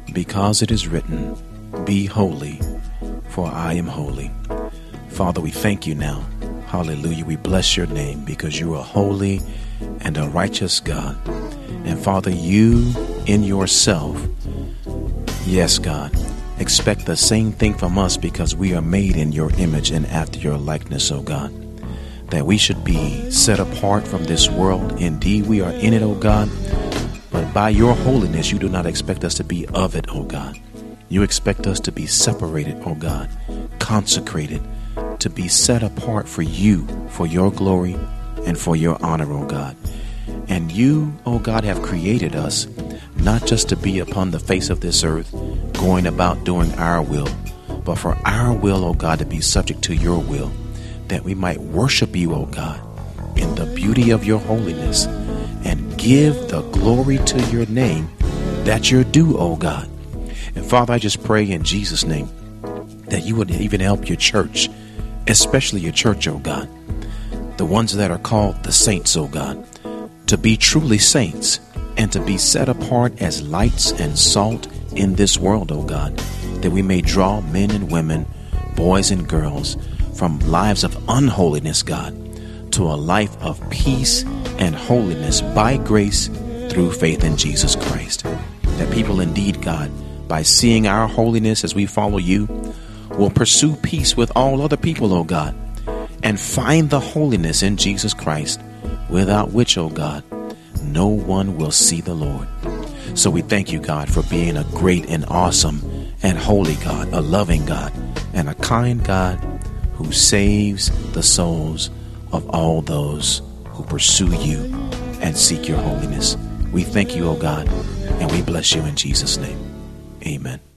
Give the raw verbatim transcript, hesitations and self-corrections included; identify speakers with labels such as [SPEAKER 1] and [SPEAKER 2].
[SPEAKER 1] because it is written, be holy, for I am holy. Father, we thank you now. Hallelujah. We bless your name because you are holy and a righteous God. And Father, you in yourself, yes, God, expect the same thing from us because we are made in your image and after your likeness, oh God, that we should be set apart from this world. Indeed, we are in it, oh God, but by your holiness, you do not expect us to be of it, oh God. You expect us to be separated, oh God, consecrated, to be set apart for you, for your glory and for your honor, oh God. And you, oh God, have created us not just to be upon the face of this earth, going about doing our will, but for our will, oh God, to be subject to your will, that we might worship you, oh God, in the beauty of your holiness and give the glory to your name that you're due, oh God. And Father, I just pray in Jesus' name that you would even help your church, especially your church, oh God, the ones that are called the saints, oh God, to be truly saints and to be set apart as lights and salt in this world, oh God, that we may draw men and women, boys and girls from lives of unholiness, God, to a life of peace and holiness by grace through faith in Jesus Christ. That people indeed, God, by seeing our holiness as we follow you, will pursue peace with all other people, oh God, and find the holiness in Jesus Christ, without which, oh God, no one will see the Lord. So we thank you, God, for being a great and awesome and holy God, a loving God, and a kind God who saves the souls of all those who pursue you and seek your holiness. We thank you, oh God, and we bless you in Jesus' name. Amen.